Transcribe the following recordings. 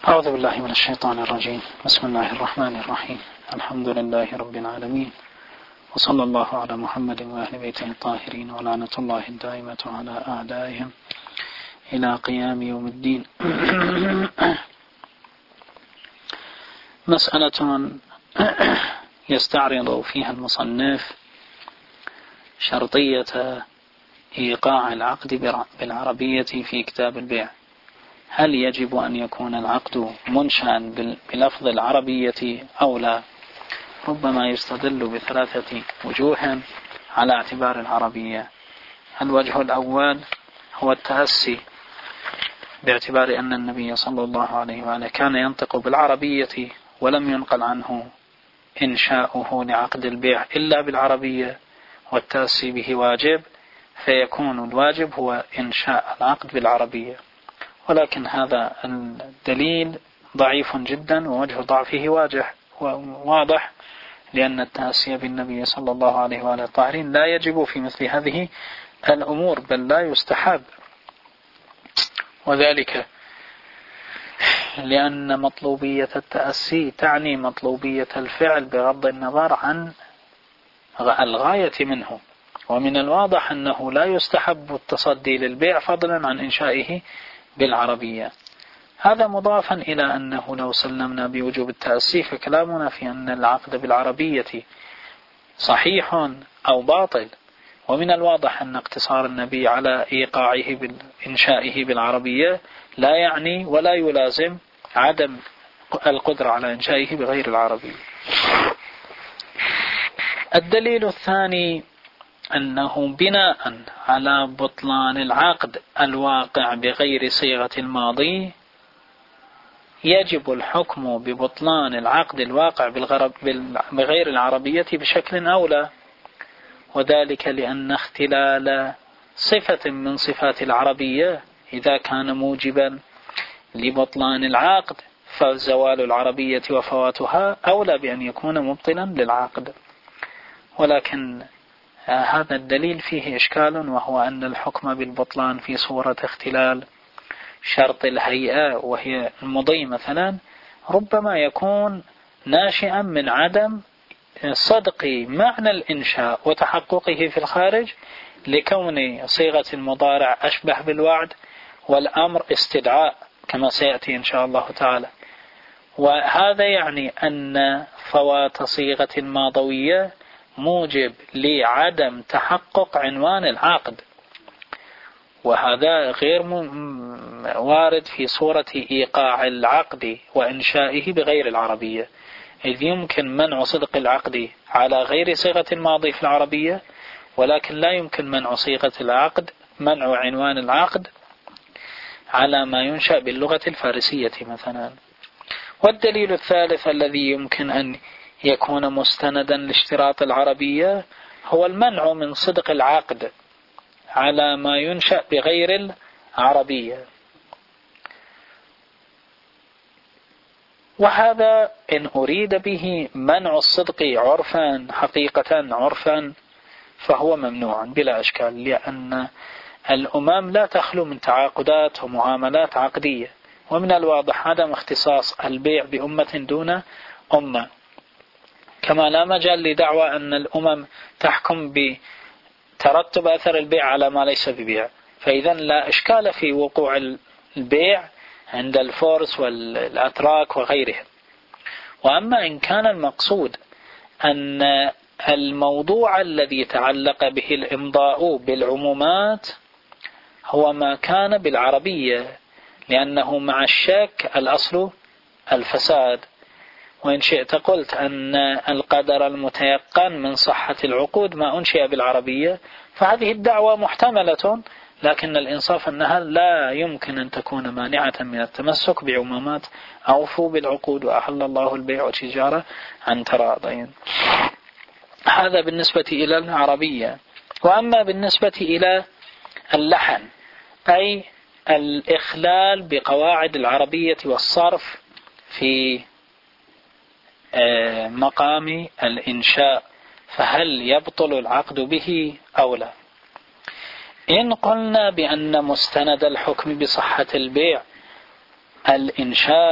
أعوذ بالله من الشيطان الرجيم. بسم الله الرحمن الرحيم. الحمد لله رب العالمين، وصلى الله على محمد وأهل بيته الطاهرين، ولعنة الله الدائمة على أعدائهم إلى قيام يوم الدين. مسألة يستعرض فيها المصنف شرطية إيقاع العقد بالعربية في كتاب البيع. هل يجب أن يكون العقد منشأ بلفظ العربية أو لا؟ ربما يستدل بثلاثة وجوه على اعتبار العربية. الوجه الأول هو التأسي، باعتبار أن النبي صلى الله عليه وآله كان ينطق بالعربية ولم ينقل عنه إنشاؤه لعقد البيع إلا بالعربية، والتأسي به واجب، فيكون الواجب هو إنشاء العقد بالعربية. ولكن هذا الدليل ضعيف جدا، ووجه ضعفه واضح، لأن التأسي بالنبي صلى الله عليه وآله الطاهرين لا يجب في مثل هذه الأمور، بل لا يستحب، وذلك لأن مطلوبية التأسي تعني مطلوبية الفعل بغض النظر عن الغاية منه، ومن الواضح أنه لا يستحب التصدي للبيع فضلا عن إنشائه بالعربية. هذا مضافا إلى أنه لو سلمنا بوجوب التأسي فكلامنا في أن العقد بالعربية صحيح أو باطل، ومن الواضح أن اقتصار النبي على إيقاعه بإنشائه بالعربية لا يعني ولا يلازم عدم القدرة على إنشائه بغير العربية. الدليل الثاني أنه بناء على بطلان العقد الواقع بغير صيغة الماضي يجب الحكم ببطلان العقد الواقع بغير العربية بشكل أولى، وذلك لأن اختلال صفة من صفات العربية إذا كان موجبا لبطلان العقد فزوال العربية وفواتها أولى بأن يكون مبطلا للعقد. ولكن هذا الدليل فيه إشكال، وهو أن الحكم بالبطلان في صورة اختلال شرط الهيئة وهي المضي مثلا ربما يكون ناشئا من عدم صدق معنى الإنشاء وتحققه في الخارج، لكون صيغة المضارع أشبه بالوعد والأمر استدعاء كما سيأتي إن شاء الله تعالى، وهذا يعني أن فوات صيغة الماضوية موجب لعدم تحقق عنوان العقد، وهذا غير وارد في صورة إيقاع العقد وإنشائه بغير العربية، إذ يمكن منع صدق العقد على غير صيغة الماضي في العربية، ولكن لا يمكن منع صيغة العقد، منع عنوان العقد على ما ينشأ باللغة الفارسية مثلا. والدليل الثالث الذي يمكن أن يكون مستندا لاشتراط العربية هو المنع من صدق العقد على ما ينشأ بغير العربية، وهذا إن أريد به منع الصدق عرفا حقيقة عرفا فهو ممنوع بلا إشكال، لأن الأمم لا تخلو من تعاقدات ومعاملات عقدية، ومن الواضح عدم اختصاص البيع بأمة دون أمة، كما لا مجال لدعوى أن الأمم تحكم بترتب أثر البيع على ما ليس ببيع، فإذا لا إشكال في وقوع البيع عند الفرس والأتراك وغيرهم. وأما إن كان المقصود أن الموضوع الذي تعلق به الإمضاء بالعمومات هو ما كان بالعربية، لأنه مع الشك الأصل الفساد، وإن شئت قلت أن القدر المتيقن من صحة العقود ما أنشئ بالعربية، فهذه الدعوة محتملة، لكن الإنصاف أنها لا يمكن أن تكون مانعة من التمسك بعمومات أوفوا بالعقود وأحل الله البيع والتجارة عن تراضين. هذا بالنسبة إلى العربية. وأما بالنسبة إلى اللحن، أي الإخلال بقواعد العربية والصرف في مقام الإنشاء، فهل يبطل العقد به أو لا؟ إن قلنا بأن مستند الحكم بصحة البيع الإنشاء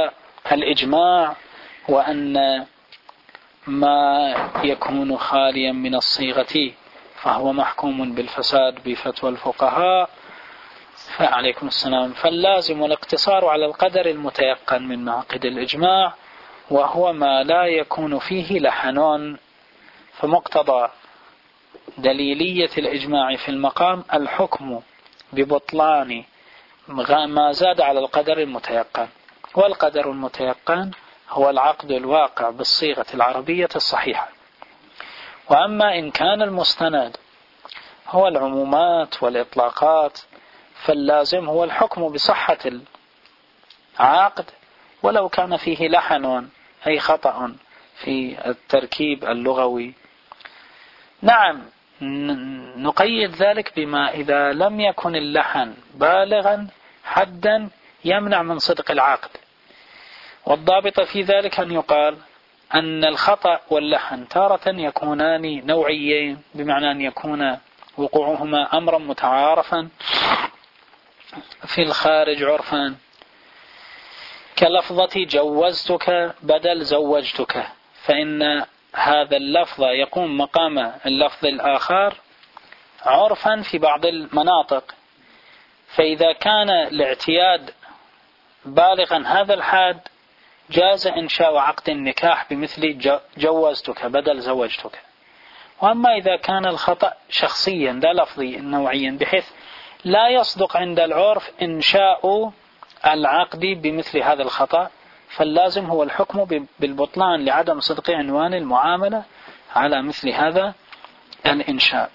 الإجماع وأن ما يكون خاليا من الصيغة فهو محكوم بالفساد بفتوى الفقهاء. فعليكم السلام. فاللازم الاقتصار على القدر المتيقن من معقد الإجماع، وهو ما لا يكون فيه لحن. فمقتضى دليلية الإجماع في المقام الحكم ببطلان ما زاد على القدر المتيقن، والقدر المتيقن هو العقد الواقع بالصيغة العربية الصحيحة. وأما إن كان المستند هو العمومات والإطلاقات فاللازم هو الحكم بصحة العقد ولو كان فيه لحن أي خطأ في التركيب اللغوي. نعم، نقيد ذلك بما إذا لم يكن اللحن بالغا حدا يمنع من صدق العقد. والضابط في ذلك أن يقال أن الخطأ واللحن تارة يكونان نوعيين، بمعنى أن يكون وقوعهما أمرا متعارفا في الخارج عرفا، كلفظة جوزتك بدل زوجتك، فإن هذا اللفظ يقوم مقام اللفظ الآخر عرفا في بعض المناطق. فإذا كان الاعتياد بالغا هذا الحد جاز إنشاء عقد النكاح بمثل جوزتك بدل زوجتك. وأما إذا كان الخطأ شخصيا لا لفظي نوعيا بحيث لا يصدق عند العرف إنشاء العقد بمثل هذا الخطأ، فاللازم هو الحكم بالبطلان لعدم صدق عنوان المعاملة على مثل هذا الإنشاء.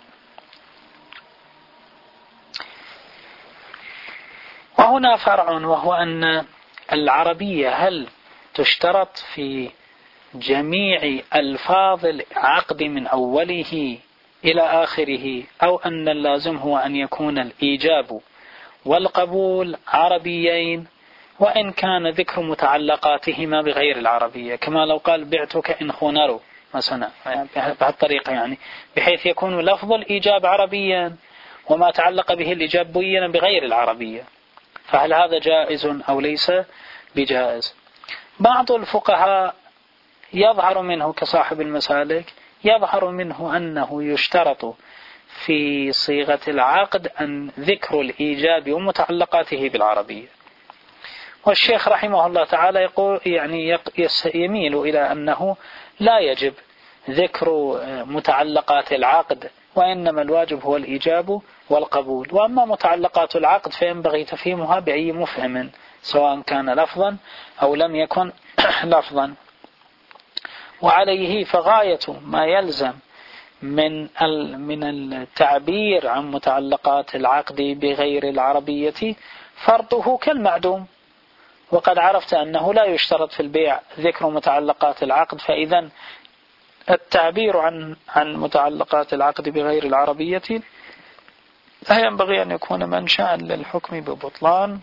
وهنا فرع، وهو أن العربية هل تشترط في جميع ألفاظ العقد من أوله إلى آخره، أو أن اللازم هو أن يكون الإيجاب والقبول عربيين وإن كان ذكر متعلقاتهما بغير العربية، كما لو قال بعتك إن خنروا مثلا بهالطريقة، يعني بحيث يكون لفظ الإيجاب عربيا وما تعلق به الإيجاب بينا بغير العربية. فهل هذا جائز أو ليس بجائز؟ بعض الفقهاء يظهر منه كصاحب المسالك يظهر منه أنه يشترط في صيغة العقد أن ذكر الإيجاب ومتعلقاته بالعربية. والشيخ رحمه الله تعالى يقول يعني يميل إلى أنه لا يجب ذكر متعلقات العقد، وإنما الواجب هو الإيجاب والقبول. وأما متعلقات العقد فينبغي تفهيمها بأي مفهم سواء كان لفظا أو لم يكن لفظا. وعليه فغاية ما يلزم من التعبير عن متعلقات العقد بغير العربية فرضه كالمعدوم. وقد عرفت أنه لا يشترط في البيع ذكر متعلقات العقد، فإذا التعبير عن متعلقات العقد بغير العربية لا ينبغي أن يكون منشأ للحكم ببطلان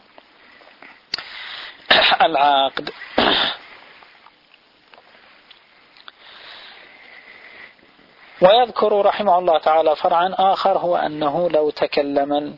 العقد. ويذكر رحمه الله تعالى فرعا آخر، هو أنه لو تكلم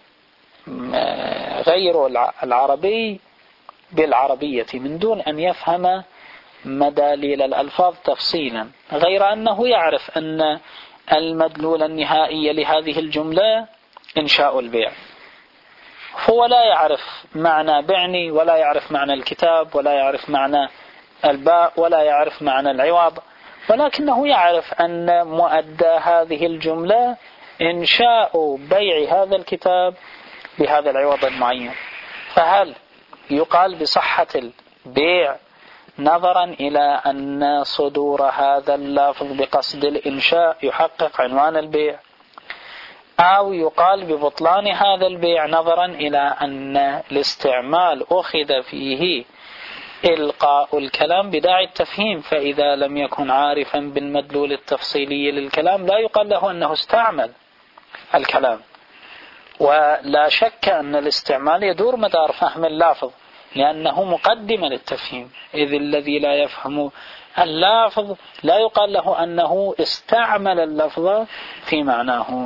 غير العربي بالعربية من دون أن يفهم مداليل الألفاظ تفصيلا، غير أنه يعرف أن المدلول النهائي لهذه الجملة إنشاء البيع، هو لا يعرف معنى بعني ولا يعرف معنى الكتاب ولا يعرف معنى الباء ولا يعرف معنى العوض، ولكنه يعرف أن مؤدى هذه الجملة إنشاء بيع هذا الكتاب بهذا العوض المعين. فهل يقال بصحة البيع نظرا إلى أن صدور هذا اللفظ بقصد الإنشاء يحقق عنوان البيع، أو يقال ببطلان هذا البيع نظرا إلى أن الاستعمال أخذ فيه إلقاء الكلام بداعي التفهيم، فإذا لم يكن عارفا بالمدلول التفصيلي للكلام لا يقال له أنه استعمل الكلام. ولا شك أن الاستعمال يدور مدار فهم اللافظ لأنه مقدمة للتفهيم، إذ الذي لا يفهم اللافظ لا يقال له أنه استعمل اللفظ في معناه.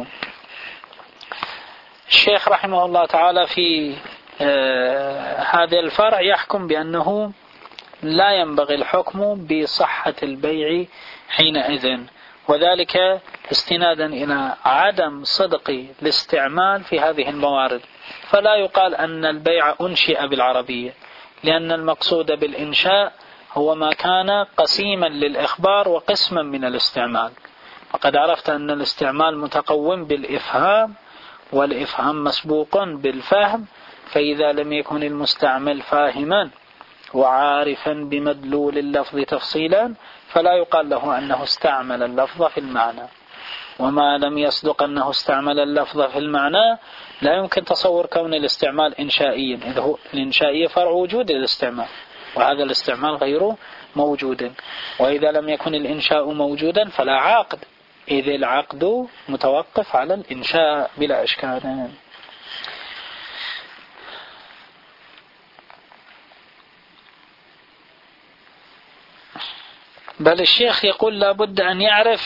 الشيخ رحمه الله تعالى في هذا الفرع يحكم بأنه لا ينبغي الحكم بصحة البيع حينئذ، وذلك استنادا إلى عدم صدق الاستعمال في هذه الموارد. فلا يقال أن البيع أنشئ بالعربية، لأن المقصود بالإنشاء هو ما كان قسيما للإخبار وقسما من الاستعمال. وقد عرفت أن الاستعمال متقوم بالإفهام، والإفهام مسبوق بالفهم، فإذا لم يكن المستعمل فاهما وعارفا بمدلول اللفظ تفصيلا فلا يقال له أنه استعمل اللفظ في المعنى. وما لم يصدق أنه استعمل اللفظ في المعنى لا يمكن تصور كون الاستعمال إنشائيا، إذ هو الإنشائية فرع وجود الاستعمال، وهذا الاستعمال غير موجود. وإذا لم يكن الإنشاء موجودا فلا عقد، إذ العقد متوقف على الإنشاء بلا إشكال. بل الشيخ يقول لابد أن يعرف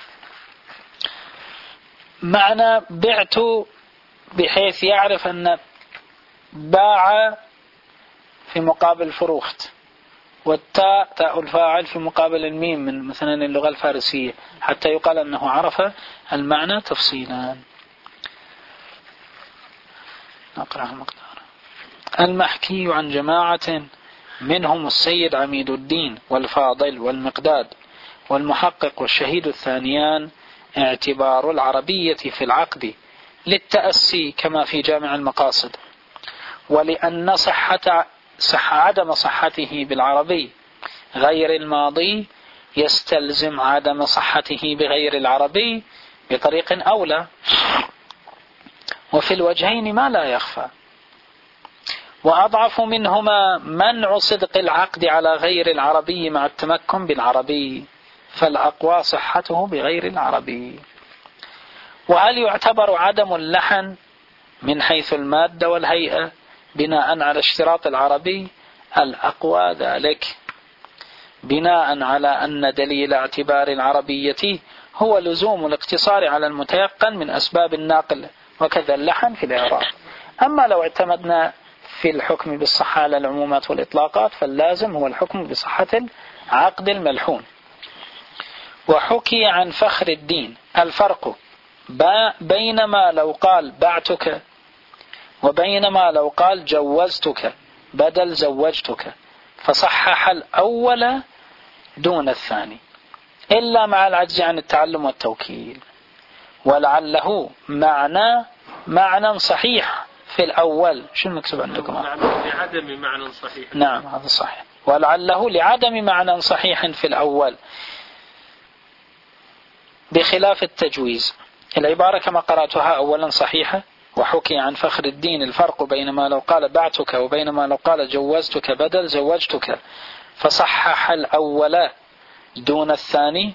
معنى بعت، بحيث يعرف أن باع في مقابل فروخت، والتاء تاء الفاعل في مقابل الميم من مثلا اللغة الفارسية، حتى يقال أنه عرف المعنى تفصيلا. نقرأ المقدار. المحكي عن جماعة منهم السيد عميد الدين والفاضل والمقداد والمحقق والشهيد الثانيان اعتبار العربية في العقد للتأسي كما في جامع المقاصد، ولأن عدم صحته بالعربي غير الماضي يستلزم عدم صحته بغير العربي بطريق أولى، وفي الوجهين ما لا يخفى. وأضعف منهما منع صدق العقد على غير العربي مع التمكن بالعربي، فالأقوى صحته بغير العربي. وهل يعتبر عدم اللحن من حيث المادة والهيئة بناء على اشتراط العربي؟ الأقوى ذلك، بناء على أن دليل اعتبار العربية هو لزوم الاقتصار على المتيقن من أسباب الناقل، وكذا اللحن في الإعراب. أما لو اعتمدنا في الحكم بالصحة على العمومات والإطلاقات فاللازم هو الحكم بصحة العقد الملحون. وحكي عن فخر الدين الفرق بينما لو قال بعتك وبينما لو قال جوزتك بدل زوجتك، فصحح الأول دون الثاني إلا مع العجز عن التعلم والتوكيل، ولعله معنى صحيح في الأول. شو المكتوب عندكم؟ لعدم معنى صحيح. نعم هذا صحيح. ولعله لعدم معنى صحيح في الأول بخلاف التجويز. العبارة كما قرأتها أولا صحيحة. وحكي عن فخر الدين الفرق بينما لو قال بعتك وبينما لو قال جوزتك بدل زوجتك، فصحح الأول دون الثاني.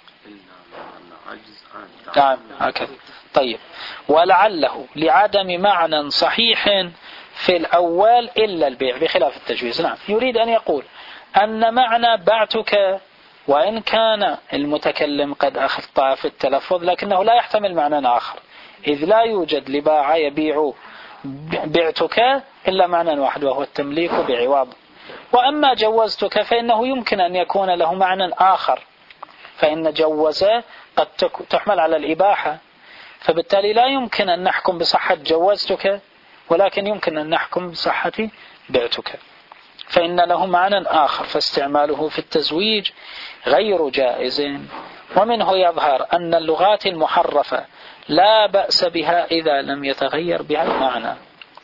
نعم هكذا. طيب. ولعله لعدم معنى صحيح في الأول إلا البيع بخلاف التجويز. نعم يريد أن يقول أن معنى بعتك وإن كان المتكلم قد أخطأ في التلفظ لكنه لا يحتمل معنى آخر، إذ لا يوجد لباع يبيع بعتك إلا معنى واحد وهو التمليك بعوض. وأما جوزتك فإنه يمكن أن يكون له معنى آخر، فإن جوز قد تحمل على الإباحة، فبالتالي لا يمكن أن نحكم بصحة جوزتك، ولكن يمكن أن نحكم بصحة بعتك، فإن له معنى آخر، فاستعماله في التزويج غير جائز. ومنه يظهر أن اللغات المحرفة لا بأس بها إذا لم يتغير بها المعنى.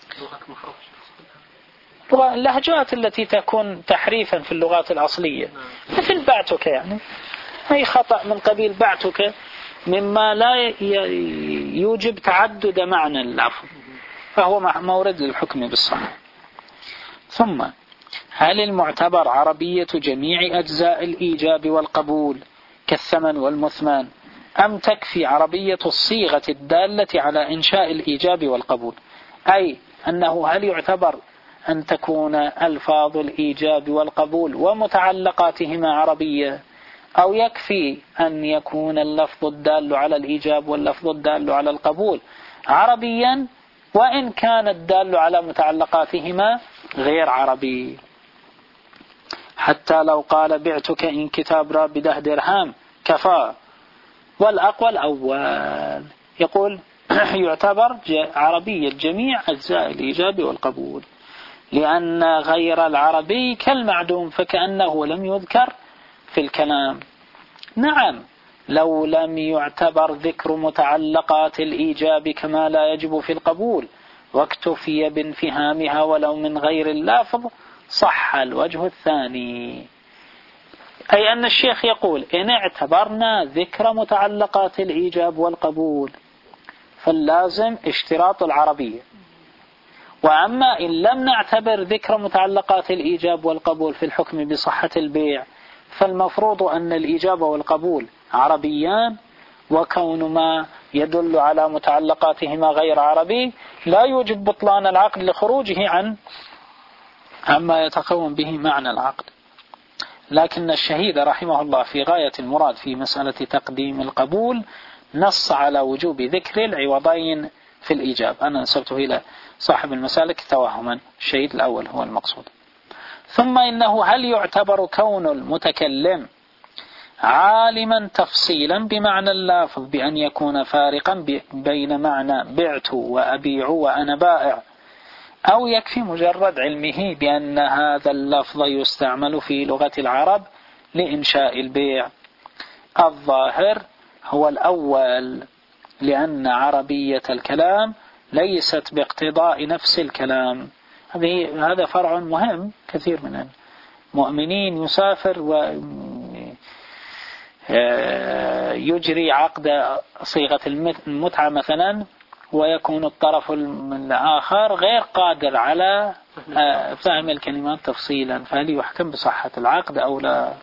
اللهجات التي تكون تحريفا في اللغات الأصلية مثل بعتك، يعني أي خطأ من قبيل بعتك مما لا يوجب تعدد معنى اللفظ، فهو مورد للحكم بالصحة. ثم هل المعتبر عربية جميع أجزاء الإيجاب والقبول كالثمن والمثمان، أم تكفي عربية الصيغة الدالة على إنشاء الإيجاب والقبول؟ أي أنه هل يعتبر أن تكون ألفاظ الإيجاب والقبول ومتعلقاتهما عربية، أو يكفي أن يكون اللفظ الدال على الإيجاب واللفظ الدال على القبول عربيا وإن كان الدال على متعلقاتهما غير عربي؟ حتى لو قال بعتك إن كتاب را بده درهم كفى. والأقوى الأول، يقول يعتبر عربية جميع أجزاء الإيجاب والقبول، لأن غير العربي كالمعدوم فكأنه لم يذكر في الكلام. نعم، لو لم يعتبر ذكر متعلقات الإيجاب كما لا يجب في القبول واكتفي بانفهامها ولو من غير اللافظ صح الوجه الثاني. أي أن الشيخ يقول إن اعتبرنا ذكر متعلقات الإيجاب والقبول فاللازم اشتراط العربية، وأما إن لم نعتبر ذكر متعلقات الإيجاب والقبول في الحكم بصحة البيع فالمفروض أن الإيجاب والقبول عربيان، وكون ما يدل على متعلقاتهما غير عربي لا يوجب بطلان العقد لخروجه عما يتكون به معنى العقد. لكن الشهيد رحمه الله في غاية المراد في مسألة تقديم القبول نص على وجوب ذكر العوضين في الإيجاب. أنا نسبته إلى صاحب المسالك توهما، الشهيد الأول هو المقصود. ثم إنه هل يعتبر كون المتكلم عالما تفصيلا بمعنى اللافظ بأن يكون فارقا بين معنى بعت وأبيع وأنا بائع، أو يكفي مجرد علمه بأن هذا اللفظ يستعمل في لغة العرب لإنشاء البيع؟ الظاهر هو الأول، لأن عربية الكلام ليست باقتضاء نفس الكلام. هذا فرع مهم. كثير من المؤمنين يسافر ويجري عقد صيغة المتعة مثلا، ويكون الطرف الآخر غير قادر على فهم الكلمات تفصيلا، فهل يحكم بصحة العقد أو لا؟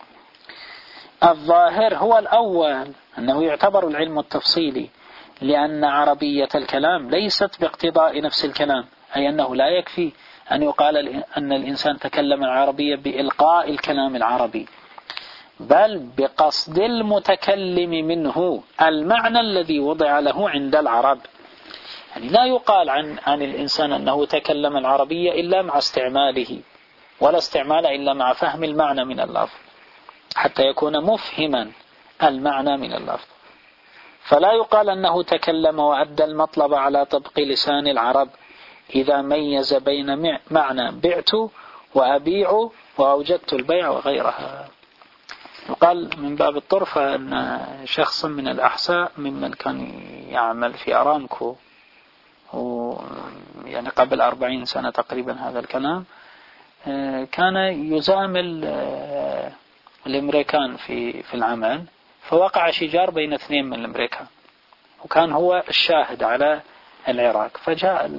الظاهر هو الأول، أنه يعتبر العلم التفصيلي، لأن عربية الكلام ليست باقتضاء نفس الكلام، أي أنه لا يكفي أن يقال أن الإنسان تكلم العربية بإلقاء الكلام العربي، بل بقصد المتكلم منه المعنى الذي وضع له عند العرب. يعني لا يقال عن الإنسان أنه تكلم العربية إلا مع استعماله، ولا استعمال إلا مع فهم المعنى من اللفظ، حتى يكون مفهما المعنى من اللفظ. فلا يقال أنه تكلم وأدى المطلب على طبق لسان العرب إذا ميز بين معنى بعت وأبيع وأوجدت البيع وغيرها. يقال من باب الطرفة أن شخص من الأحساء ممن كان يعمل في أرامكو، يعني قبل 40 سنة تقريبا هذا الكلام، كان يزامل الأمريكان في العمل، فوقع شجار بين 2 من الأمريكان، وكان هو الشاهد على العراق. فجاء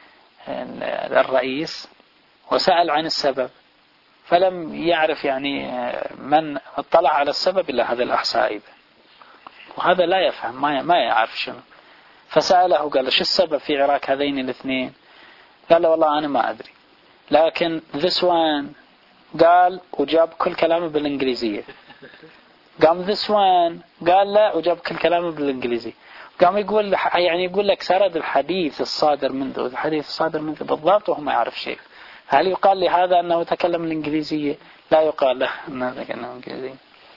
الرئيس وسأل عن السبب، فلم يعرف يعني من اطلع على السبب إلا هذا الأحسائي، وهذا لا يفهم ما يعرف شنو. فسأله قال شو السبب في عراق هذين الاثنين؟ قال له والله أنا ما أدري، لكن this one قال وجاب كل كلامه بالإنجليزية. قام this one قال لا وجاب كل كلامه بالإنجليزي. قام يقول لك سرد الحديث الصادر منذ بالضبط وهو ما يعرف شيء. هل يقال لهذا أنه تكلم الإنجليزية؟ لا يقال له أنه تكلم الإنجليزية،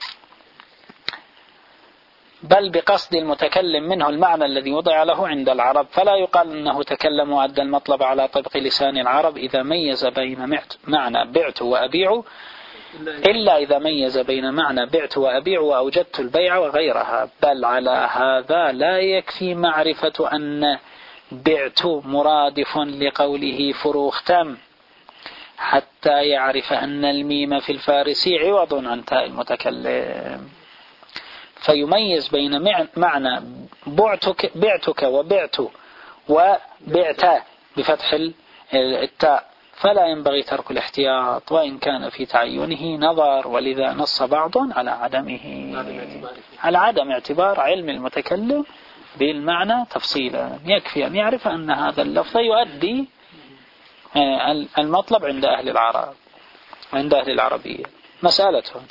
بل بقصد المتكلم منه المعنى الذي وضع له عند العرب. فلا يقال أنه تكلم وأدى المطلب على طبق لسان العرب إذا ميز بين معنى بعت وأبيع، إلا إذا ميز بين معنى بعت وأبيع وأوجدت البيع وغيرها. بل على هذا لا يكفي معرفة أن بعت مرادف لقوله فروختم حتى يعرف أن الميم في الفارسي عوض عن تاء المتكلم، فيميز بين معنى بعتك وبعت وبعت بفتح التاء، فلا ينبغي ترك الاحتياط وإن كان في تعينه نظر، ولذا نص بعض على عدم اعتبار علم المتكلم بالمعنى تفصيلا. يكفي أن يعرف أن هذا اللفظ يؤدي المطلب عند أهل العرب وعند أهل العربية. مسألتهم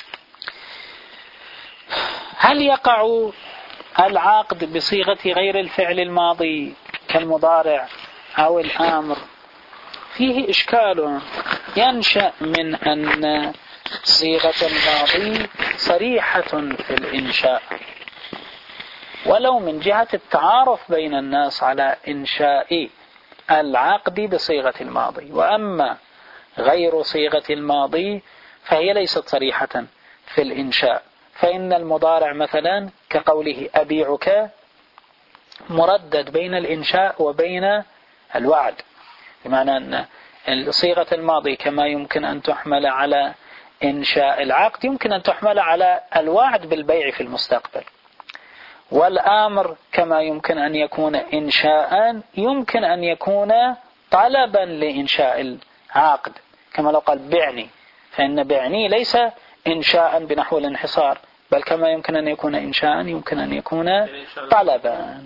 هل يقع العقد بصيغة غير الفعل الماضي كالمضارع أو الآمر؟ فيه إشكال ينشأ من أن صيغة الماضي صريحة في الإنشاء، ولو من جهة التعارف بين الناس على إنشاء العقد بصيغة الماضي. وأما غير صيغة الماضي فهي ليست صريحة في الإنشاء، فإن المضارع مثلا كقوله أبيعك مردد بين الإنشاء وبين الوعد، بمعنى أن صيغة الماضي كما يمكن أن تحمل على إنشاء العقد يمكن أن تحمل على الوعد بالبيع في المستقبل، والآمر كما يمكن أن يكون إنشاء يمكن أن يكون طلبا لإنشاء العقد، كما لو قال بعني، فإن بعني ليس إنشاء بنحو الانحصار، بل كما يمكن أن يكون إنشاء يمكن أن يكون طلبا.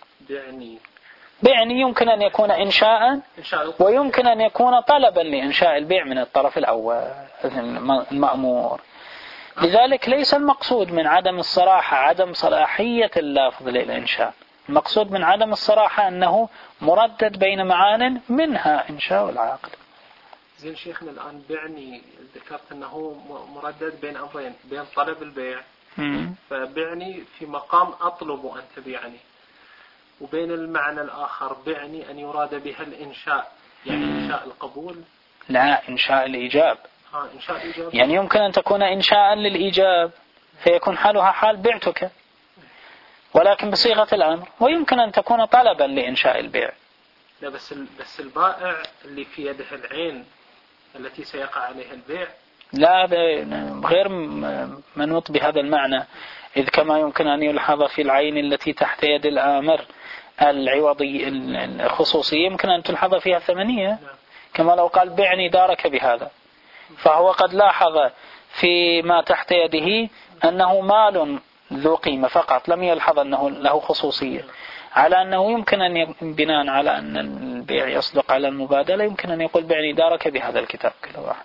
بعني يمكن أن يكون إنشاء ويمكن أن يكون طلبا لإنشاء البيع من الطرف الأول المأمور. لذلك ليس المقصود من عدم الصراحة عدم صلاحية اللفظ للإنشاء، المقصود من عدم الصراحة أنه مردد بين معان منها إنشاء العقد. زين شيخنا الآن بعني ذكرت أنه مردد بين أمرين، بين طلب البيع فبعني في مقام أطلب أن تبيعني، وبين المعنى الآخر بعني أن يراد بها الإنشاء، يعني إنشاء القبول، لا إنشاء الإيجاب. إنشاء الإيجاب يعني يمكن أن تكون إنشاء للإيجاب فيكون حالها حال بعتك ولكن بصيغة الأمر، ويمكن أن تكون طلبا لإنشاء البيع. لا بس البائع اللي في يده العين التي سيقع عليها البيع لا غير منوط بهذا المعنى، إذ كما يمكن أن يلحظ في العين التي تحت يد الآمر العوضي الخصوصية يمكن أن تلحظ فيها الثمنية، كما لو قال بعني دارك بهذا، فهو قد لاحظ فيما تحت يده أنه مال ذو قيمة فقط، لم يلحظ أنه له خصوصية، على أنه يمكن أن بناء على أن البيع يصدق على المبادلة يمكن أن يقول بعني دارك بهذا الكتاب كل واحد.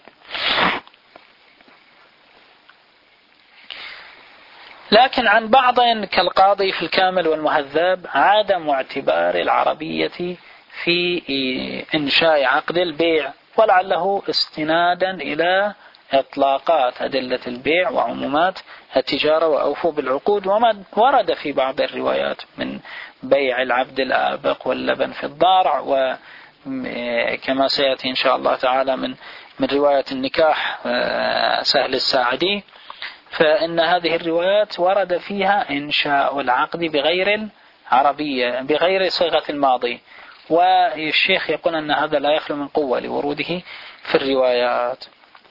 لكن عن بعض كالقاضي في الكامل والمهذب عدم اعتبار العربية في إنشاء عقد البيع، ولعله استنادا إلى إطلاقات أدلة البيع وعمومات التجارة وأوفوا بالعقود، وما ورد في بعض الروايات من بيع العبد الآبق واللبن في الضارع، وكما سيأتي إن شاء الله تعالى من رواية النكاح سهل الساعدي، فإن هذه الروايات ورد فيها إنشاء العقد بغير العربية بغير صيغة الماضي، والشيخ يقول أن هذا لا يخلو من قوة لوروده في الروايات،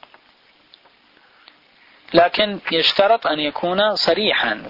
لكن يشترط أن يكون صريحا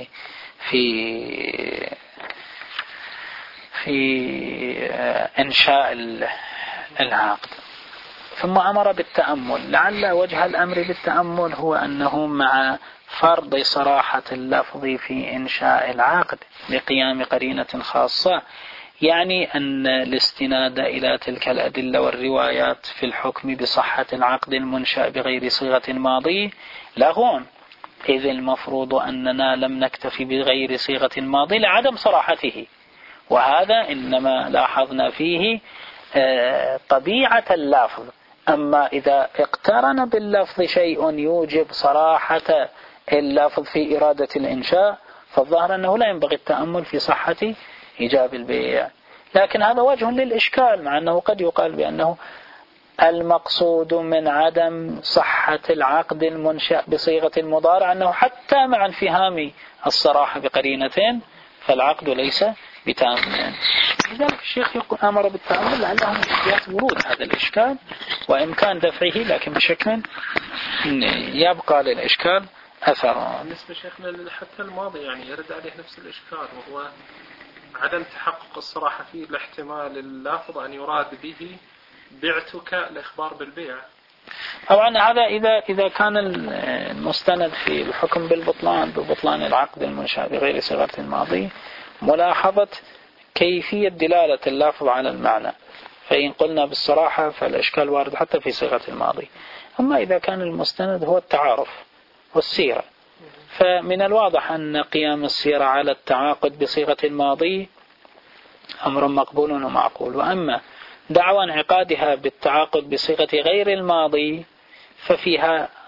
في إنشاء العقد. ثم أمر بالتأمل، لعل وجه الأمر بالتأمل هو أنه مع فرض صراحة اللفظ في إنشاء العقد بقيام قرينة خاصة، يعني أن الاستناد إلى تلك الأدلة والروايات في الحكم بصحة العقد المنشأ بغير صيغة الماضي لغون، إذ المفروض أننا لم نكتفي بغير صيغة الماضي لعدم صراحته، وهذا إنما لاحظنا فيه طبيعة اللفظ. أما إذا اقترن باللفظ شيء يوجب صراحة اللفظ في إرادة الإنشاء فالظاهر أنه لا ينبغي التأمل في صحة إيجاب البيع. لكن هذا وجه للإشكال، مع أنه قد يقال بأنه المقصود من عدم صحة العقد المنشأ بصيغة المضارع أنه حتى مع انفهام الصراحة بقرينتين فالعقد ليس بتأمل. لذلك الشيخ أمر بالتأمل لعله من إحياء ورود هذا الإشكال وإمكان دفعه، لكن بشكل يبقى للإشكال أثر. بالنسبة شيخنا حتى الماضي يعني يرد عليه نفس الإشكال، وهو عدم تحقق الصراحة فيه لاحتمال اللافظ أن يراد به بعتك الإخبار بالبيع. طبعا هذا إذا كان المستند في الحكم ببطلان العقد المنشأ بغير صيغة الماضي ملاحظة كيفية دلالة اللافظ على المعنى، فإن قلنا بالصراحة فالإشكال وارد حتى في صيغة الماضي. أما إذا كان المستند هو التعارف والسيرة فمن الواضح أن قيام السيرة على التعاقد بصيغة الماضي أمر مقبول ومعقول، وأما دعوى انعقادها بالتعاقد بصيغة غير الماضي ففيها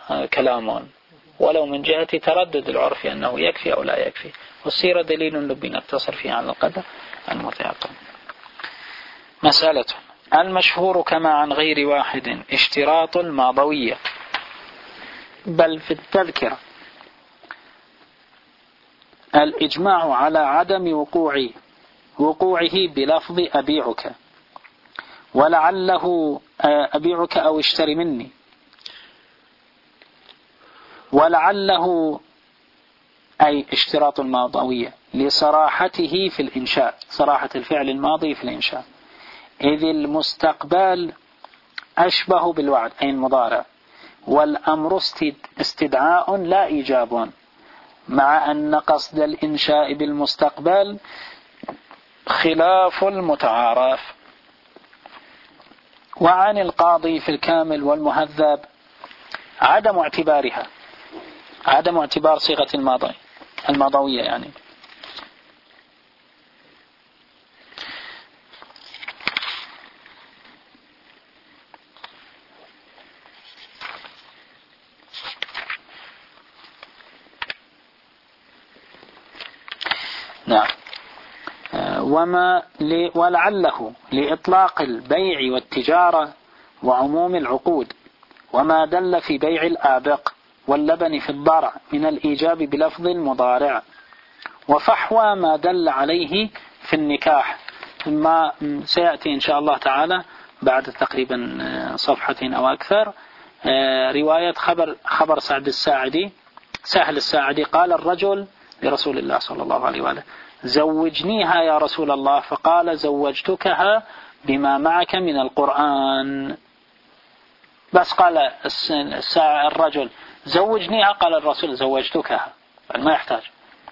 كلام، ولو من جهة تردد العرف أنه يكفي أو لا يكفي، والسيرة دليل نبي نقتصر فيه على القدر المتيقن. مسألة المشهور كما عن غير واحد اشتراط الماضوية، بل في التذكرة الإجماع على عدم وقوعه بلفظ أبيعك، ولعله أبيعك أو اشتري مني، ولعله أي اشتراط الماضوية لصراحته في الإنشاء، صراحة الفعل الماضي في الإنشاء، إذ المستقبل أشبه بالوعد أي المضارع، والأمر استدعاء لا إيجاب، مع أن قصد الإنشاء بالمستقبل خلاف المتعارف. وعن القاضي في الكامل والمهذب عدم اعتبارها، عدم اعتبار صيغة الماضوية يعني. نعم. ولعله لإطلاق البيع والتجارة وعموم العقود، وما دل في بيع الآبق واللبن في الضرع من الإيجاب بلفظ المضارع، وفحوى ما دل عليه في النكاح، ما سيأتي إن شاء الله تعالى بعد تقريبا صفحة أو أكثر رواية خبر سهل الساعدي قال الرجل لرسول الله صلى الله عليه وآله زوجنيها يا رسول الله، فقال زوجتكها بما معك من القرآن. بس قال الرجل زوجنيها، قال الرسول زوجتكها، ما يحتاج.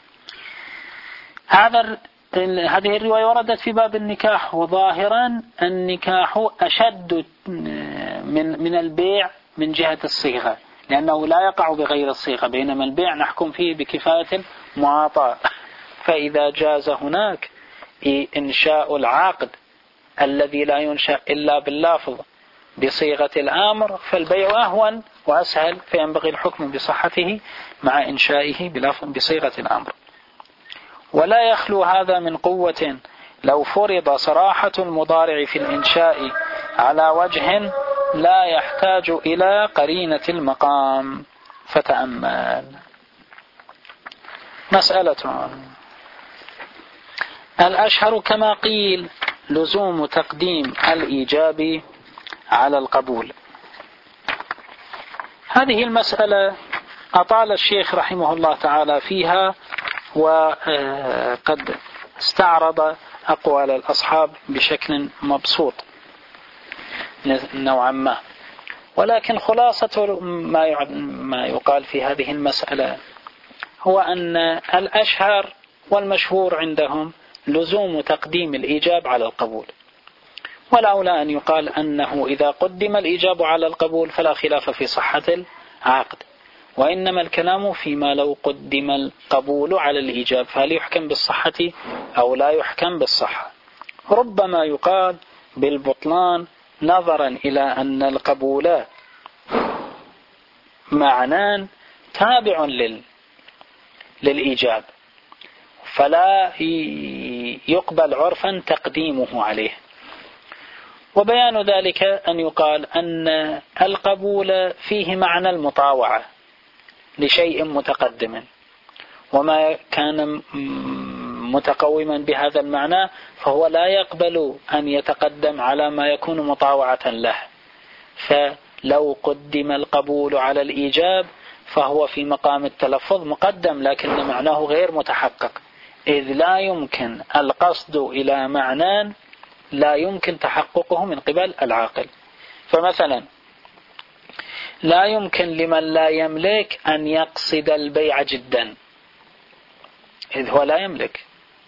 هذه الرواية وردت في باب النكاح، وظاهرا النكاح أشد من البيع من جهة الصيغة، لأنه لا يقع بغير الصيغة، بينما البيع نحكم فيه بكفاية المعاطاة. فإذا جاز هناك إنشاء العقد الذي لا ينشأ إلا باللفظ بصيغة الأمر، فالبيع أهون وأسهل، فينبغي الحكم بصحته مع إنشائه بصيغة الأمر. ولا يخلو هذا من قوة لو فرض صراحة المضارع في الإنشاء على وجه لا يحتاج إلى قرينة المقام. فتأمل. مسألة الأشهر كما قيل لزوم تقديم الإيجاب على القبول. هذه المسألة أطال الشيخ رحمه الله تعالى فيها، وقد استعرض أقوال الأصحاب بشكل مبسوط نوعا ما، ولكن خلاصة ما يقال في هذه المسألة هو أن الأشهر والمشهور عندهم لزوم تقديم الإيجاب على القبول، والأولى أن يقال أنه إذا قدم الإيجاب على القبول فلا خلاف في صحة العقد، وإنما الكلام فيما لو قدم القبول على الإيجاب فهل يحكم بالصحة أو لا يحكم بالصحة. ربما يقال بالبطلان نظرا إلى أن القبول معنى تابع للإيجاب، فلا يقبل عرفا تقديمه عليه. وبيان ذلك أن يقال أن القبول فيه معنى المطاوعة لشيء متقدم، وما كان متقوما بهذا المعنى فهو لا يقبل أن يتقدم على ما يكون مطاوعة له. فلو قدم القبول على الإيجاب فهو في مقام التلفظ مقدم، لكن معناه غير متحقق، إذ لا يمكن القصد إلى معنى لا يمكن تحققه من قبل العاقل. فمثلا لا يمكن لمن لا يملك أن يقصد البيع جدا، إذ هو لا يملك.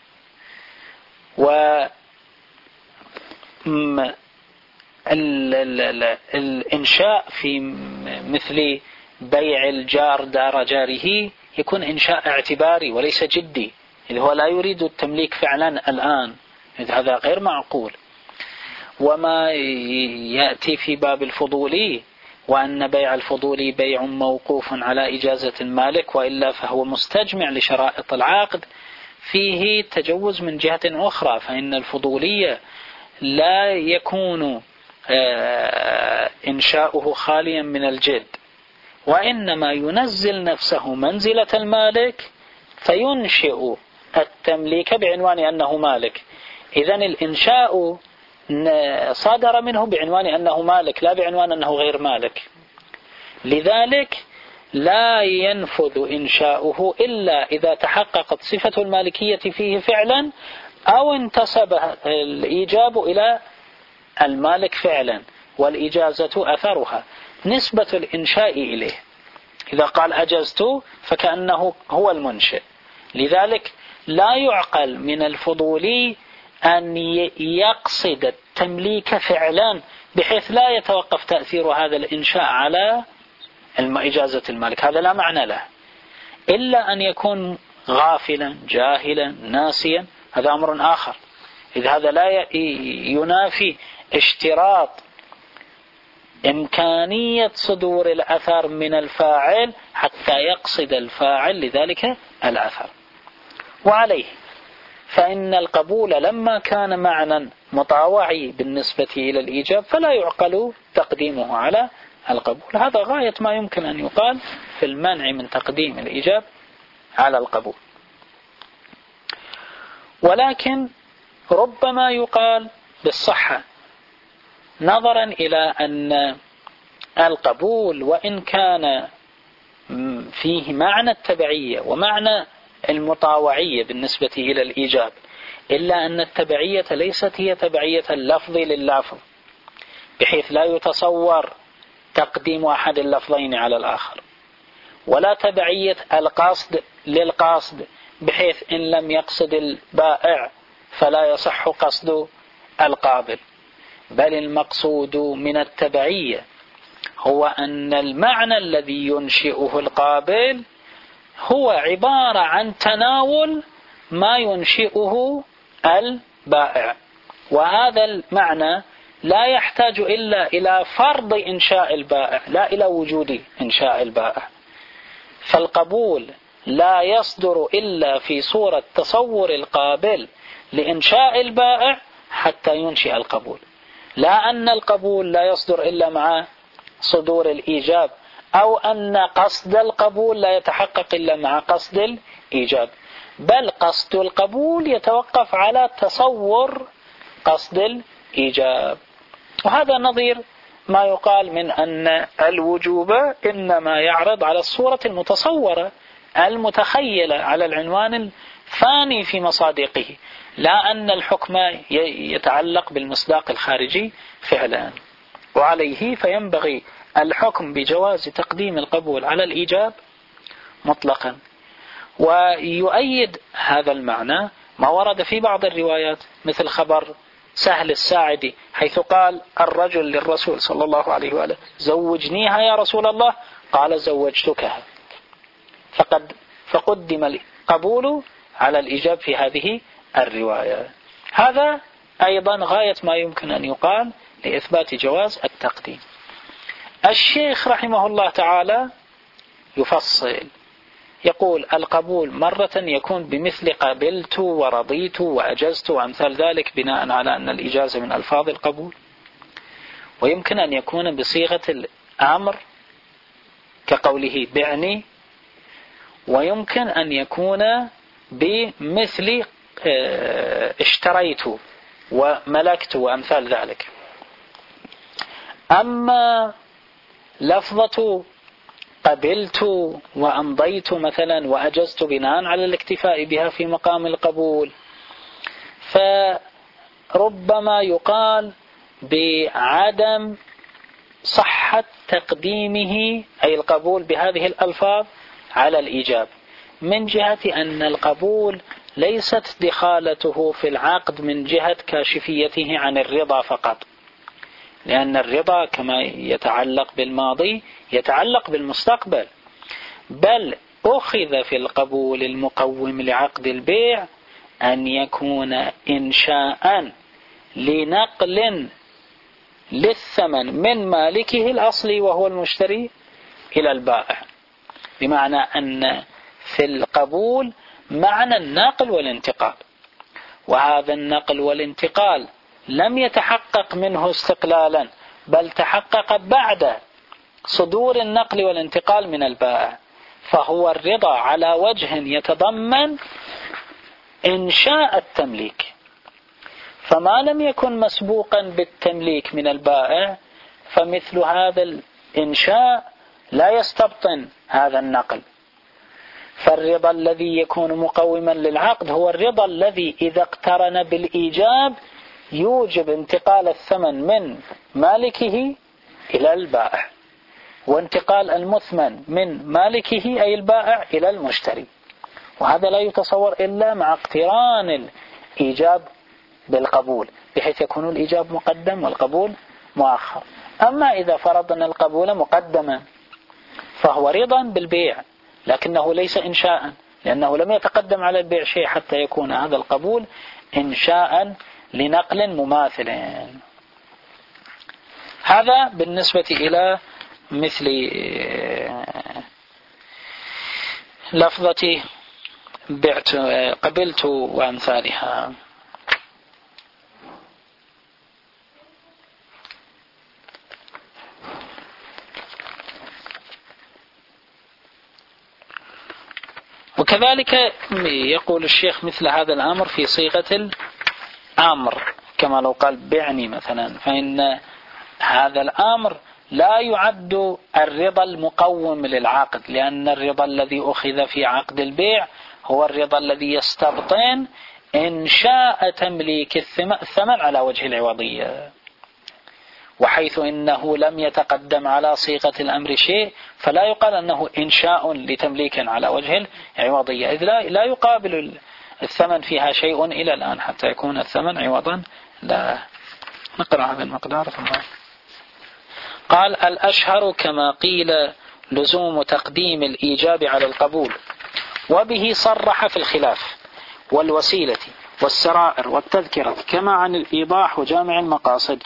الإنشاء في مثل بيع الجار دار جاره يكون إنشاء اعتباري وليس جدي، إذ هو لا يريد التمليك فعلا الآن، إذ هذا غير معقول. وما يأتي في باب الفضولي وأن بيع الفضول بيع موقوف على إجازة المالك، وإلا فهو مستجمع لشرائط العقد فيه تجوز من جهة أخرى، فإن الفضولية لا يكون إنشاؤه خاليا من الجد، وإنما ينزل نفسه منزلة المالك فينشئ التمليك بعنوان أنه مالك. إذن الإنشاء صادر منه بعنوان أنه مالك لا بعنوان أنه غير مالك، لذلك لا ينفذ إنشاؤه إلا إذا تحققت صفة المالكية فيه فعلا أو انتسب الإيجاب إلى المالك فعلا، والإجازة أثرها نسبة الإنشاء إليه. إذا قال أجزت فكأنه هو المنشئ، لذلك لا يعقل من الفضولي أن يقصد التمليك فعلا بحيث لا يتوقف تأثير هذا الإنشاء على إجازة المالك، هذا لا معنى له، إلا أن يكون غافلا جاهلا ناسيا، هذا أمر آخر. إذا هذا لا ينافي اشتراط إمكانية صدور الأثر من الفاعل حتى يقصد الفاعل لذلك الأثر. وعليه فإن القبول لما كان معنى مطاوعي بالنسبة إلى الإيجاب فلا يعقل تقديمه على القبول. هذا غاية ما يمكن أن يقال في المنع من تقديم الإيجاب على القبول. ولكن ربما يقال بالصحة نظرا إلى أن القبول وإن كان فيه معنى التبعية ومعنى المطاوعية بالنسبة إلى الإيجاب، إلا أن التبعية ليست هي تبعية اللفظ لللفظ بحيث لا يتصور تقديم أحد اللفظين على الآخر، ولا تبعية القصد للقصد بحيث إن لم يقصد البائع فلا يصح قصد القابل، بل المقصود من التبعية هو أن المعنى الذي ينشئه القابل هو عبارة عن تناول ما ينشئه البائع، وهذا المعنى لا يحتاج إلا إلى فرض إنشاء البائع لا إلى وجود إنشاء البائع. فالقبول لا يصدر إلا في صورة تصور القابل لإنشاء البائع حتى ينشئ القبول، لا أن القبول لا يصدر إلا مع صدور الإيجاب، أو أن قصد القبول لا يتحقق إلا مع قصد الإيجاب، بل قصد القبول يتوقف على تصور قصد الإيجاب. وهذا نظير ما يقال من أن الوجوب إنما يعرض على الصورة المتصورة المتخيلة على العنوان الثاني في مصادقه، لا أن الحكم يتعلق بالمصداق الخارجي فعلا. وعليه فينبغي الحكم بجواز تقديم القبول على الإيجاب مطلقا. ويؤيد هذا المعنى ما ورد في بعض الروايات مثل خبر سهل الساعدي حيث قال الرجل للرسول صلى الله عليه وآله زوجنيها يا رسول الله، قال زوجتكها، فقدم القبول على الإيجاب في هذه الرواية. هذا أيضا غاية ما يمكن أن يقال لإثبات جواز التقديم. الشيخ رحمه الله تعالى يفصل يقول القبول مرة يكون بمثل قبلت ورضيت وأجزت وأمثال ذلك بناء على أن الإجازة من ألفاظ القبول، ويمكن أن يكون بصيغة الأمر كقوله بعني، ويمكن أن يكون بمثل اشتريت وملكت وأمثال ذلك. أما لفظة قبلت وأمضيت مثلا وأجزت بناء على الاكتفاء بها في مقام القبول، فربما يقال بعدم صحة تقديمه أي القبول بهذه الألفاظ على الإيجاب، من جهة أن القبول ليست دخالته في العقد من جهة كاشفيته عن الرضا فقط، لأن الرضا كما يتعلق بالماضي يتعلق بالمستقبل، بل أخذ في القبول المقوم لعقد البيع أن يكون إنشاء لنقل للثمن من مالكه الأصلي وهو المشتري إلى البائع، بمعنى أن في القبول معنى النقل والانتقال، وهذا النقل والانتقال لم يتحقق منه استقلالا، بل تحقق بعد صدور النقل والانتقال من البائع، فهو الرضا على وجه يتضمن إنشاء التمليك. فما لم يكن مسبوقا بالتمليك من البائع فمثل هذا الإنشاء لا يستبطن هذا النقل. فالرضا الذي يكون مقوما للعقد هو الرضا الذي إذا اقترن بالإيجاب يوجب انتقال الثمن من مالكه إلى البائع، وانتقال المثمن من مالكه أي البائع إلى المشتري، وهذا لا يتصور إلا مع اقتران الإيجاب بالقبول، بحيث يكون الإيجاب مقدم والقبول مؤخر. أما إذا فرضنا القبول مقدما فهو رضا بالبيع، لكنه ليس إنشاء، لأنه لم يتقدم على البيع شيء حتى يكون هذا القبول إنشاء لنقل مماثل. هذا بالنسبة إلى مثل لفظة بعت قبلت وأمثالها. وكذلك يقول الشيخ مثل هذا الأمر في صيغة الأمر، كما لو قال بعني مثلا، فإن هذا الأمر لا يعد الرضا المقوم للعقد، لأن الرضا الذي أخذ في عقد البيع هو الرضا الذي يستبطن إنشاء تمليك الثمن على وجه العوضية، وحيث إنه لم يتقدم على صيغة الأمر شيء فلا يقال أنه إنشاء لتمليك على وجه العوضية، إذ لا يقابل الثمن فيها شيء إلى الآن حتى يكون الثمن عوضا. لا نقرأ هذا المقدار ثم قال: الأشهر كما قيل لزوم تقديم الإيجاب على القبول، وبه صرح في الخلاف والوسيلة والسرائر والتذكرة، كما عن الإيضاح وجامع المقاصد.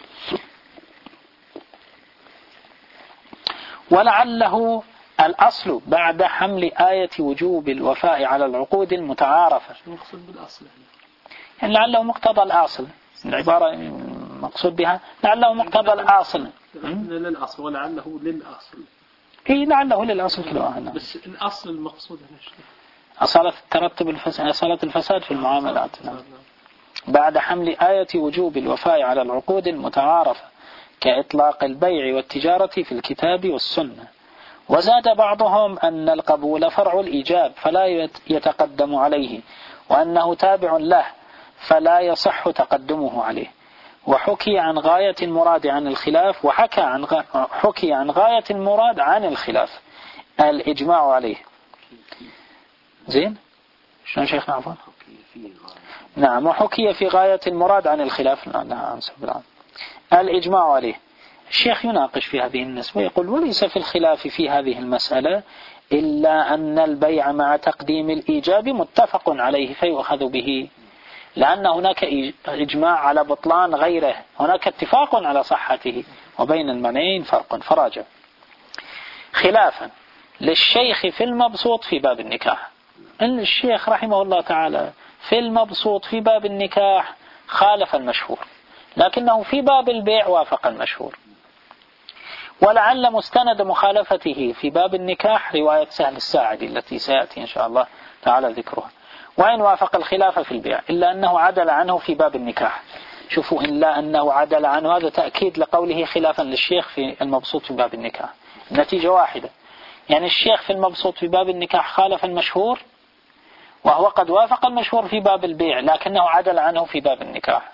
ولعله الأصل بعد حمل آية وجوب الوفاء على العقود المتعارفة. شو مقصود بالأصل؟ يعني لعله مقتضى الأصل، العبارة مقصود بها لعله مقتضى الأصل. للأصل ولعله للأصل. إيه لعله للأصل كله هنا. بس الأصل المقصود هنا شو؟ أصالة الفساد في المعاملات. بعد حمل آية وجوب الوفاء على العقود المتعارفة كإطلاق البيع والتجارة في الكتاب والسنة. وزاد بعضهم أن القبول فرع الإيجاب فلا يتقدم عليه، وأنه تابع له فلا يصح تقدمه عليه. وحكي عن غاية المراد عن الخلاف، حكي عن غاية المراد عن الخلاف الإجماع عليه. زين شلون شيخنا؟ عفوا. نعم. وحكي في غاية المراد عن الخلاف الإجماع عليه. الشيخ يناقش في هذه النسبة ويقول: وليس في الخلاف في هذه المسألة إلا أن البيع مع تقديم الإيجاب متفق عليه فيؤخذ به، لأن هناك إجماع على بطلان غيره، هناك اتفاق على صحته، وبين المعنيين فرق فراجع. خلافا للشيخ في المبسوط في باب النكاح، إن الشيخ رحمه الله تعالى في المبسوط في باب النكاح خالف المشهور، لكنه في باب البيع وافق المشهور. ولعل مستند مخالفته في باب النكاح رواية سهل الساعدي التي سيأتي إن شاء الله تعالى ذكرها، وإن وافق الخلاف في البيع إلا أنه عدل عنه في باب النكاح. شوفوا، إلا أنه عدل عنه هذا تأكيد لقوله خلافا للشيخ في المبسوط في باب النكاح، النتيجة واحدة. يعني الشيخ في المبسوط في باب النكاح خالف المشهور، وهو قد وافق المشهور في باب البيع لكنه عدل عنه في باب النكاح.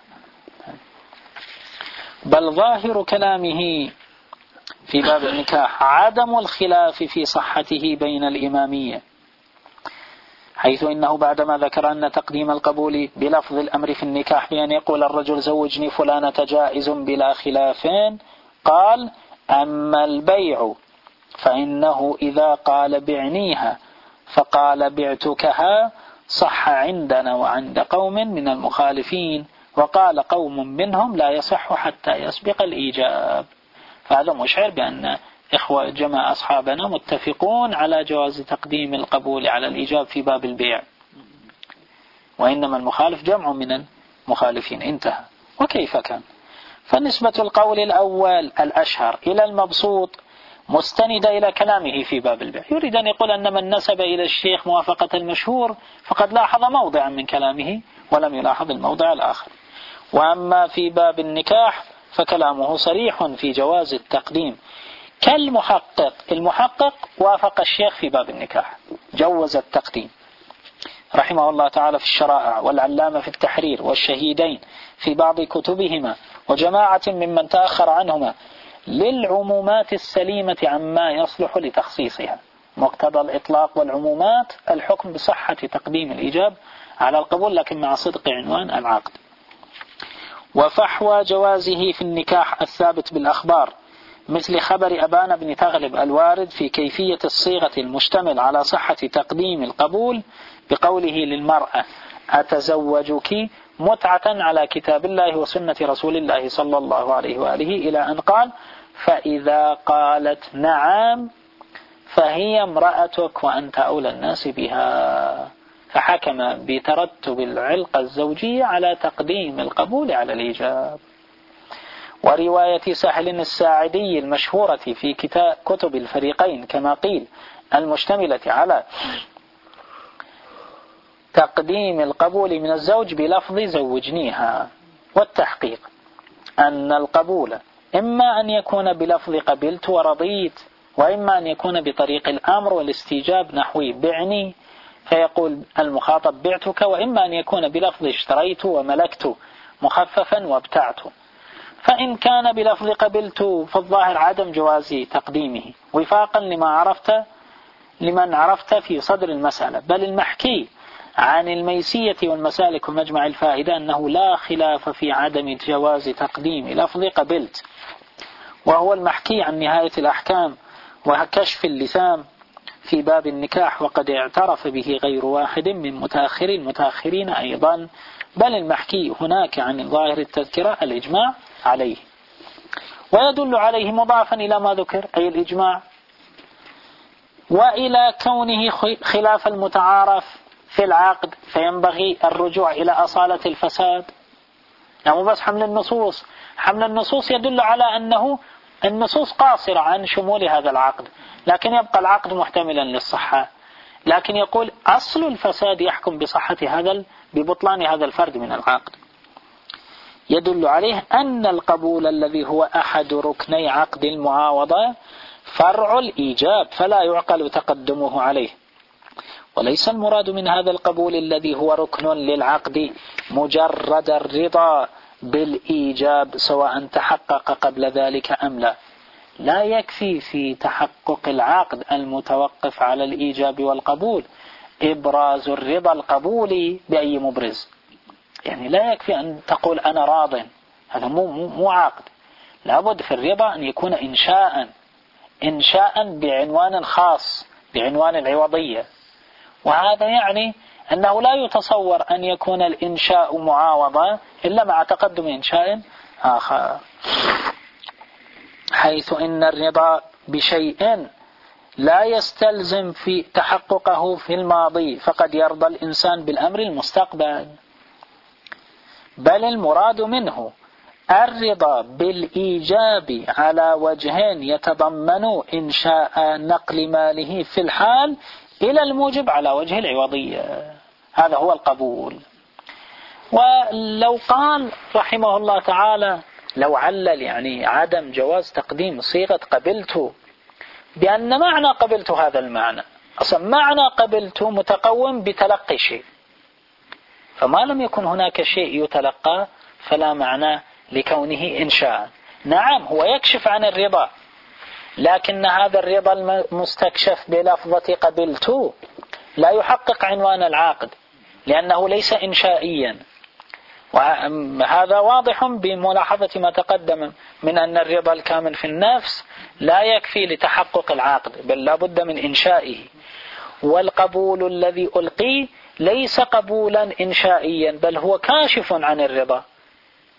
بل ظاهر كلامه في باب النكاح عدم الخلاف في صحته بين الإمامية، حيث إنه بعدما ذكر أن تقديم القبول بلفظ الأمر في النكاح بأن يقول الرجل زوجني فلانة جائز بلا خلافين، قال: أما البيع فإنه إذا قال بعنيها فقال بعتكها صح عندنا وعند قوم من المخالفين، وقال قوم منهم لا يصح حتى يسبق الإيجاب. فهذا مشعر بأن إخوة جماعة أصحابنا متفقون على جواز تقديم القبول على الإيجاب في باب البيع، وإنما المخالف جمع من المخالفين. انتهى. وكيف كان؟ فنسبة القول الأول الأشهر إلى المبسوط مستندة إلى كلامه في باب البيع. يريد أن يقول أن من نسب إلى الشيخ موافقة المشهور فقد لاحظ موضعا من كلامه ولم يلاحظ الموضع الآخر. وأما في باب النكاح فكلامه صريح في جواز التقديم كالمحقق. المحقق وافق الشيخ في باب النكاح، جوز التقديم رحمه الله تعالى في الشرائع، والعلامة في التحرير، والشهيدين في بعض كتبهما، وجماعة ممن تأخر عنهما، للعمومات السليمة عما يصلح لتخصيصها. مقتضى الإطلاق والعمومات الحكم بصحة تقديم الإيجاب على القبول، لكن مع صدق عنوان العقد. وفحوى جوازه في النكاح الثابت بالأخبار، مثل خبر أبان بن تغلب الوارد في كيفية الصيغة المشتمل على صحة تقديم القبول بقوله للمرأة أتزوجك متعة على كتاب الله وسنة رسول الله صلى الله عليه وآله، إلى أن قال فإذا قالت نعم فهي امرأتك وأنت أولى الناس بها. فحكم بترتب العلاقة الزوجية على تقديم القبول على الإيجاب. ورواية سهل الساعدي المشهورة في كتب الفريقين كما قيل المشتملة على تقديم القبول من الزوج بلفظ زوجنيها. والتحقيق أن القبول إما أن يكون بلفظ قبلت ورضيت، وإما أن يكون بطريق الأمر والاستيجاب نحوي بعني فيقول المخاطب بعتك، وإما أن يكون بلفظ اشتريت وملكت مخففا وابتعت. فإن كان بلفظ قبلت فالظاهر عدم جواز تقديمه وفاقا لمن عرفت في صدر المسألة، بل المحكي عن الميسية والمسالك ومجمع الفائدة أنه لا خلاف في عدم جواز تقديم لفظ قبلت، وهو المحكي عن نهاية الأحكام وكشف اللسان في باب النكاح، وقد اعترف به غير واحد من متأخرين أيضا، بل المحكي هناك عن ظاهر التذكرة الإجماع عليه. ويدل عليه مضافا إلى ما ذكر أي الإجماع، وإلى كونه خلاف المتعارف في العقد فينبغي الرجوع إلى أصالة الفساد. يعني بس حمل النصوص يدل على أنه النصوص قاصرة عن شمول هذا العقد، لكن يبقى العقد محتملا للصحة. لكن يقول أصل الفساد يحكم بصحة ببطلان هذا الفرد من العقد. يدل عليه أن القبول الذي هو أحد ركني عقد المعاوضة فرع الإيجاب، فلا يعقل تقدمه عليه. وليس المراد من هذا القبول الذي هو ركن للعقد مجرد الرضا بالإيجاب سواء تحقق قبل ذلك أم لا. لا يكفي في تحقق العقد المتوقف على الإيجاب والقبول إبراز الرضا القبولي بأي مبرز. يعني لا يكفي أن تقول أنا راض، هذا مو عقد. لابد في الرضا أن يكون إنشاء بعنوان خاص، بعنوان العوضية. وهذا يعني أنه لا يتصور أن يكون الإنشاء معاوضة إلا مع تقدم إنشاء آخر، حيث إن الرضا بشيء لا يستلزم في تحققه في الماضي، فقد يرضى الإنسان بالأمر المستقبل، بل المراد منه الرضا بالإيجاب على وجه يتضمن إنشاء نقل ماله في الحال إلى الموجب على وجه العوضية. هذا هو القبول. ولو قال رحمه الله تعالى، لو علل يعني عدم جواز تقديم صيغة قبلت بأن معنى قبلت هذا المعنى، أصلا معنى قبلت متقوم بتلقي شيء، فما لم يكن هناك شيء يتلقى فلا معنى لكونه إنشاء. نعم هو يكشف عن الرضا، لكن هذا الرضا المستكشف بلفظة قبلت لا يحقق عنوان العقد لأنه ليس إنشائيا. وهذا واضح بملاحظة ما تقدم من أن الرضا الكامل في النفس لا يكفي لتحقق العقد، بل لا بد من إنشائه. والقبول الذي ألقي ليس قبولا إنشائيا، بل هو كاشف عن الرضا،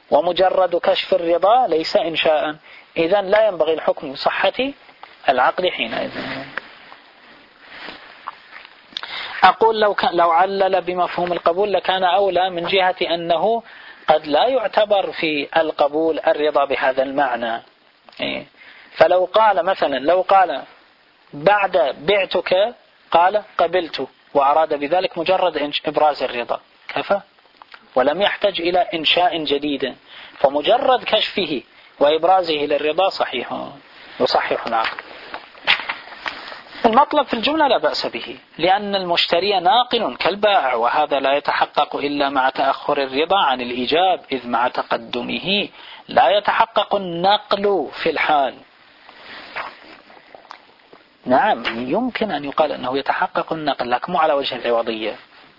ومجرد كشف الرضا ليس إنشاء، إذن لا ينبغي الحكم بصحة العقد حينئذ. أقول لو علل بمفهوم القبول لكان أولى من جهة أنه قد لا يعتبر في القبول الرضا بهذا المعنى. فلو قال مثلا لو قال بعد بعتك قال قبلت وأراد بذلك مجرد إبراز الرضا كفى ولم يحتاج إلى إنشاء جديد، فمجرد كشفه وإبرازه للرضا صحيح يصحح العقد. المطلب في الجملة لا بأس به لأن المشتري ناقل كالبائع، وهذا لا يتحقق إلا مع تأخر الرضا عن الإيجاب، إذ مع تقدمه لا يتحقق النقل في الحال. نعم يمكن أن يقال أنه يتحقق النقل لكن مو على وجه العوضية،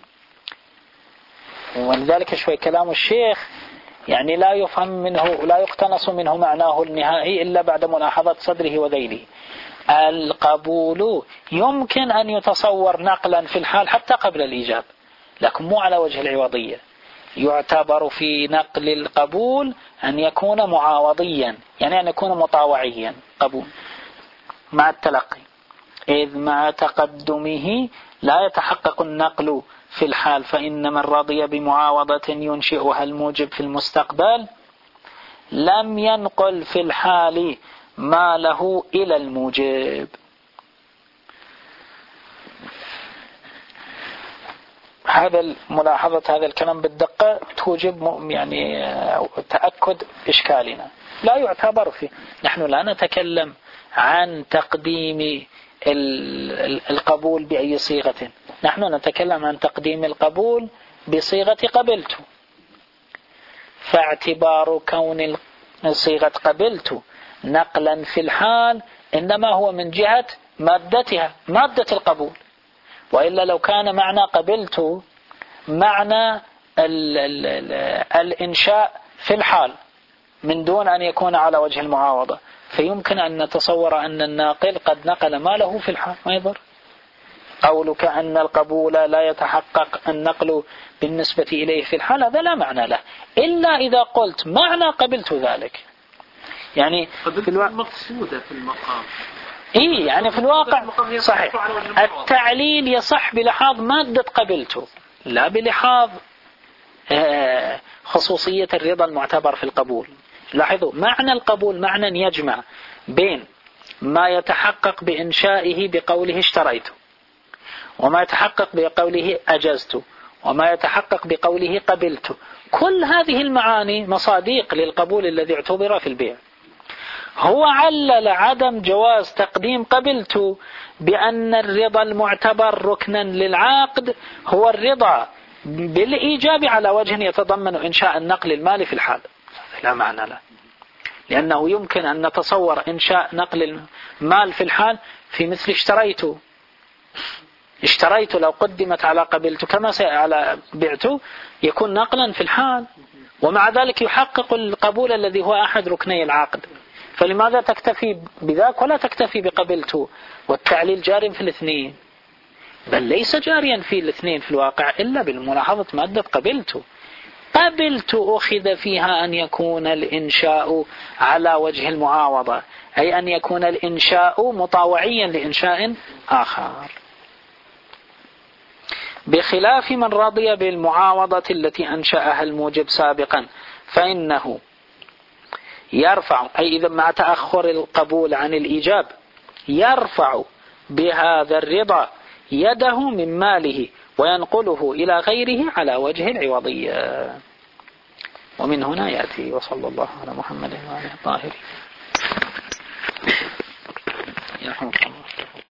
ولذلك شوي كلام الشيخ يعني لا يفهم منه لا يقتنص منه معناه النهائي إلا بعد ملاحظة صدره وذيله. القبول يمكن أن يتصور نقلا في الحال حتى قبل الإيجاب لكن مو على وجه العوضية. يعتبر في نقل القبول أن يكون معاوضيا، يعني أن يكون مطاوعيا قبول مع التلقي، إذ مع تقدمه لا يتحقق النقل في الحال، فإن من رضي بمعاوضة ينشئها الموجب في المستقبل لم ينقل في الحال ما له إلى الموجب. هذا ملاحظة هذا الكلام بالدقة توجب يعني تأكد إشكالنا. لا يعتبر فيه، نحن لا نتكلم عن تقديم القبول بأي صيغة، نحن نتكلم عن تقديم القبول بصيغة قبلت، فاعتبار كون صيغة قبلت نقلا في الحال إنما هو من جهة مادتها، مادة القبول، وإلا لو كان معنى قبلت معنى الإنشاء في الحال من دون أن يكون على وجه المعاوضة، فيمكن أن نتصور أن الناقل قد نقل ما له في الحال ما يضر. قولك أن القبول لا يتحقق النقل بالنسبة إليه في الحال هذا لا معنى له إلا إذا قلت معنى قبلت ذلك، يعني في المقصودة في المقام يعني في الواقع صحيح التعليل يصح بلحاظ مادة قبلته لا بلحاظ خصوصية الرضا المعتبر في القبول. لاحظوا معنى القبول معنى يجمع بين ما يتحقق بإنشائه بقوله اشتريت، وما يتحقق بقوله أجزت، وما يتحقق بقوله قبلت. كل هذه المعاني مصادق للقبول الذي اعتبر في البيع. هو علل عدم جواز تقديم قبلت بأن الرضا المعتبر ركنا للعقد هو الرضا بالإيجاب على وجه يتضمن إنشاء النقل المالي في الحال. لا معنى له، لأنه يمكن أن نتصور إنشاء نقل المال في الحال في مثل اشتريت لو قدمت على قبلت كما على بعت يكون نقلا في الحال، ومع ذلك يحقق القبول الذي هو أحد ركني العقد. فلماذا تكتفي بذاك ولا تكتفي بقبلت؟ والتعليل جار في الاثنين، بل ليس جاريا في الاثنين في الواقع إلا بالملاحظة مادة قبلت أخذ فيها أن يكون الإنشاء على وجه المعاوضة، أي أن يكون الإنشاء مطاوعيا لإنشاء آخر، بخلاف من رضي بالمعاوضة التي أنشأها الموجب سابقا فإنه يرفع، أي إذا مع تأخر القبول عن الإيجاب يرفع بهذا الرضا يده من ماله وينقله إلى غيره على وجه العوضية. ومن هنا يأتي وصلى الله على محمد وعلى آله الطاهرين.